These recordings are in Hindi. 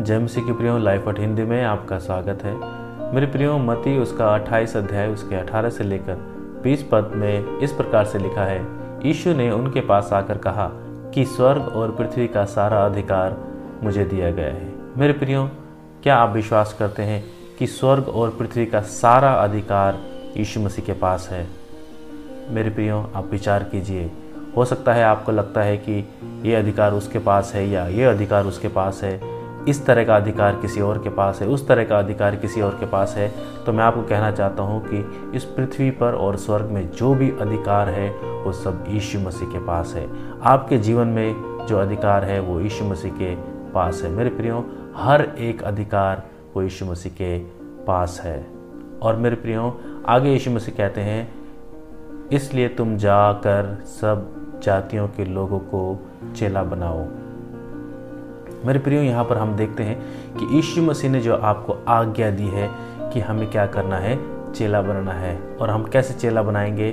जय मसीह के प्रियो, लाइफ एट हिंदी में आपका स्वागत है। मेरे प्रियो, मत्ती उसका 28 अध्याय उसके 18 से लेकर 20 पद में इस प्रकार से लिखा है। यीशु ने उनके पास आकर कहा कि स्वर्ग और पृथ्वी का सारा अधिकार मुझे दिया गया है। मेरे प्रियो, क्या आप विश्वास करते हैं कि स्वर्ग और पृथ्वी का सारा अधिकार यीशु मसीह के पास है? मेरे प्रियो, आप विचार कीजिए। हो सकता है आपको लगता है कि ये अधिकार उसके पास है या ये अधिकार उसके पास है, इस तरह का अधिकार किसी और के पास है, उस तरह का अधिकार किसी और के पास है। तो मैं आपको कहना चाहता हूँ कि इस पृथ्वी पर और स्वर्ग में जो भी अधिकार है वो सब यीशु मसीह के पास है। आपके जीवन में जो अधिकार है वो यीशु मसीह के पास है। मेरे प्रियो, हर एक अधिकार वो यीशु मसीह के पास है। और मेरे प्रियो, आगे यीशु मसीह कहते हैं, इसलिए तुम जाकर सब जातियों के लोगों को चेला बनाओ। मेरे प्रियो, यहाँ पर हम देखते हैं कि यीशु मसीह ने जो आपको आज्ञा दी है कि हमें क्या करना है, चेला बनाना है। और हम कैसे चेला बनाएंगे,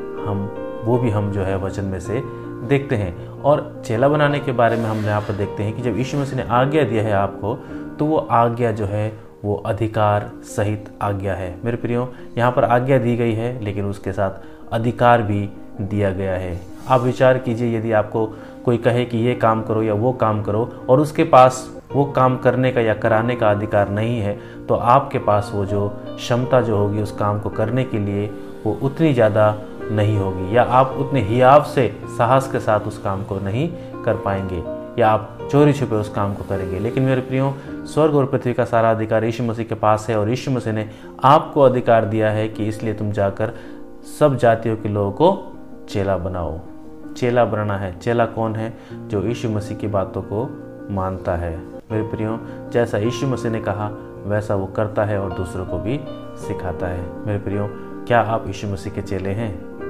हम जो है वचन में से देखते हैं। और चेला बनाने के बारे में हम यहाँ पर देखते हैं कि जब यीशु मसीह ने आज्ञा दिया है आपको, तो वो आज्ञा जो है वो अधिकार सहित आज्ञा है। मेरे प्रियो, यहाँ पर आज्ञा दी गई है लेकिन उसके साथ अधिकार भी दिया गया है। आप विचार कीजिए, यदि आपको कोई कहे कि ये काम करो या वो काम करो और उसके पास वो काम करने का या कराने का अधिकार नहीं है, तो आपके पास वो जो क्षमता जो होगी उस काम को करने के लिए वो उतनी ज़्यादा नहीं होगी, या आप उतने हियाव से साहस के साथ उस काम को नहीं कर पाएंगे, या आप चोरी छुपे उस काम को करेंगे। लेकिन मेरे प्रियो, स्वर्ग और पृथ्वी का सारा अधिकार यीशु मसीह के पास है। और यीशु मसीह ने आपको अधिकार दिया है कि इसलिए तुम जाकर सब जातियों के लोगों को चेला बनाओ। चेला बनाना है। चेला कौन है? जो यीशु मसीह की बातों को मानता है। मेरे प्रियो, जैसा यीशु मसीह ने कहा वैसा वो करता है और दूसरों को भी सिखाता है। मेरे प्रियो, क्या आप यीशु मसीह के चेले हैं?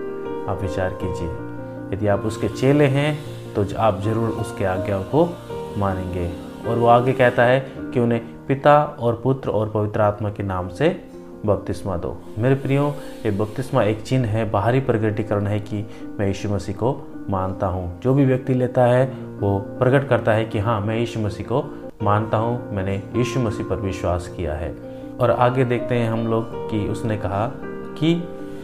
आप विचार कीजिए। यदि आप उसके चेले हैं तो आप जरूर उसके आज्ञाओं को मानेंगे। और वो आगे कहता है कि उन्हें पिता और पुत्र और पवित्र आत्मा के नाम से बपतिस्मा दो। मेरे प्रियो, ये बपतिस्मा एक चिन्ह है, बाहरी प्रकटीकरण है कि मैं यीशु मसीह को मानता हूँ। जो भी व्यक्ति लेता है वो प्रकट करता है कि हाँ, मैं यीशु मसीह को मानता हूँ, मैंने यीशु मसीह पर विश्वास किया है। और आगे देखते हैं हम लोग कि उसने कहा कि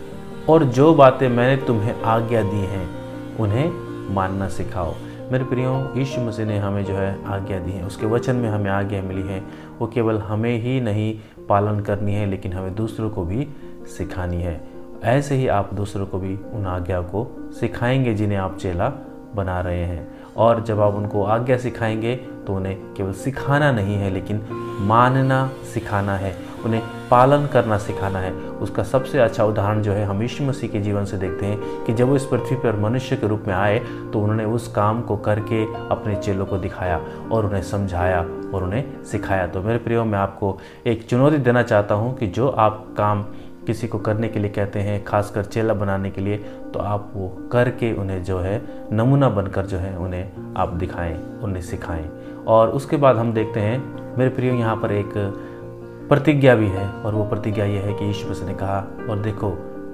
और जो बातें मैंने तुम्हें आज्ञा दी हैं उन्हें मानना सिखाओ। मेरे प्रियो, यीशु मसीह ने हमें जो है आज्ञा दी है, उसके वचन में हमें आज्ञा मिली है। वो केवल हमें ही नहीं पालन करनी है लेकिन हमें दूसरों को भी सिखानी है। ऐसे ही आप दूसरों को भी उन आज्ञा को सिखाएंगे जिन्हें आप चेला बना रहे हैं। और जब आप उनको आज्ञा सिखाएंगे तो उन्हें केवल सिखाना नहीं है लेकिन मानना सिखाना है, उन्हें पालन करना सिखाना है। उसका सबसे अच्छा उदाहरण जो है हम यीशु मसीह के जीवन से देखते हैं कि जब वो इस पृथ्वी पर मनुष्य के रूप में आए तो उन्होंने उस काम को करके अपने चेलों को दिखाया और उन्हें समझाया और उन्हें सिखाया। तो मेरे प्रियो, मैं आपको एक चुनौती देना चाहता हूँ कि जो आप काम किसी को करने के लिए कहते हैं, खासकर चेला बनाने के लिए, तो आप वो करके उन्हें जो है नमूना बनकर जो है उन्हें आप दिखाएं, उन्हें सिखाएं। और उसके बाद हम देखते हैं मेरे प्रियो, यहाँ पर एक प्रतिज्ञा भी है। और वो प्रतिज्ञा ये है कि यीशु मसीह ने कहा, और देखो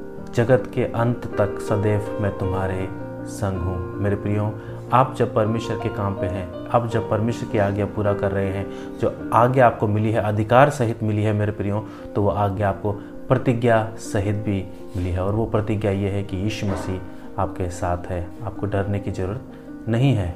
जगत के अंत तक सदैव मैं तुम्हारे संग हूँ। मेरे प्रियो, आप जब परमेश्वर के काम पे हैं, आप जब परमेश्वर की आज्ञा पूरा कर रहे हैं, जो आज्ञा आपको मिली है, अधिकार सहित मिली है मेरे प्रियो, तो वो आज्ञा आपको प्रतिज्ञा सहित भी मिली है। और वो प्रतिज्ञा ये है कि यीशु मसीह आपके साथ है, आपको डरने की जरूरत नहीं है।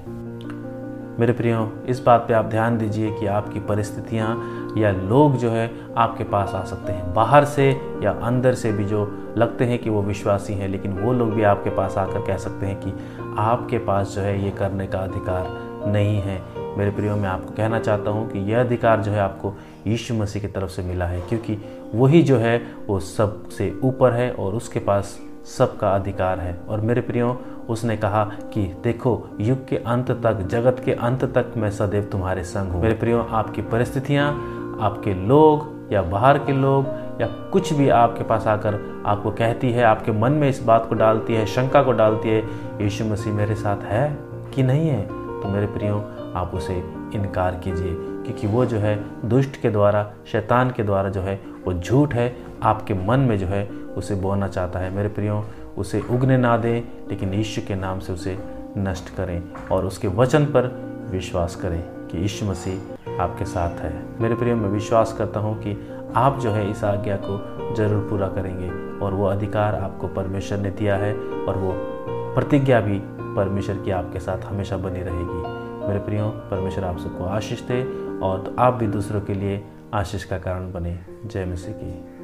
मेरे प्रियो, इस बात पे आप ध्यान दीजिए कि आपकी परिस्थितियाँ या लोग जो है आपके पास आ सकते हैं, बाहर से या अंदर से भी, जो लगते हैं कि वो विश्वासी हैं, लेकिन वो लोग भी आपके पास आकर कह सकते हैं कि आपके पास जो है ये करने का अधिकार नहीं है। मेरे प्रियो, मैं आपको कहना चाहता हूँ कि यह अधिकार जो है आपको यीशु मसीह की तरफ से मिला है, क्योंकि वही जो है वो सबसे ऊपर है और उसके पास सबका अधिकार है। और मेरे प्रियो, उसने कहा कि देखो युग के अंत तक, जगत के अंत तक मैं सदैव तुम्हारे संग हूँ। मेरे प्रियो, आपकी परिस्थितियाँ, आपके लोग या बाहर के लोग या कुछ भी आपके पास आकर आपको कहती है, आपके मन में इस बात को डालती है, शंका को डालती है, यीशु मसीह मेरे साथ है कि नहीं है, तो मेरे प्रियो आप उसे इनकार कीजिए, क्योंकि वो जो है दुष्ट के द्वारा, शैतान के द्वारा जो है वो झूठ है, आपके मन में जो है उसे बोलना चाहता है। मेरे प्रियो, उसे उगने ना दें, लेकिन यीशु के नाम से उसे नष्ट करें और उसके वचन पर विश्वास करें कि यीशु मसीह आपके साथ है। मेरे प्रियो, मैं विश्वास करता हूँ कि आप जो है इस आज्ञा को जरूर पूरा करेंगे और वो अधिकार आपको परमेश्वर ने दिया है और वो प्रतिज्ञा भी परमेश्वर की आपके साथ हमेशा बनी रहेगी। मेरे प्रियो, परमेश्वर आप सबको आशीष दे और आप भी दूसरों के लिए आशीष का कारण बने। जय मसीह की।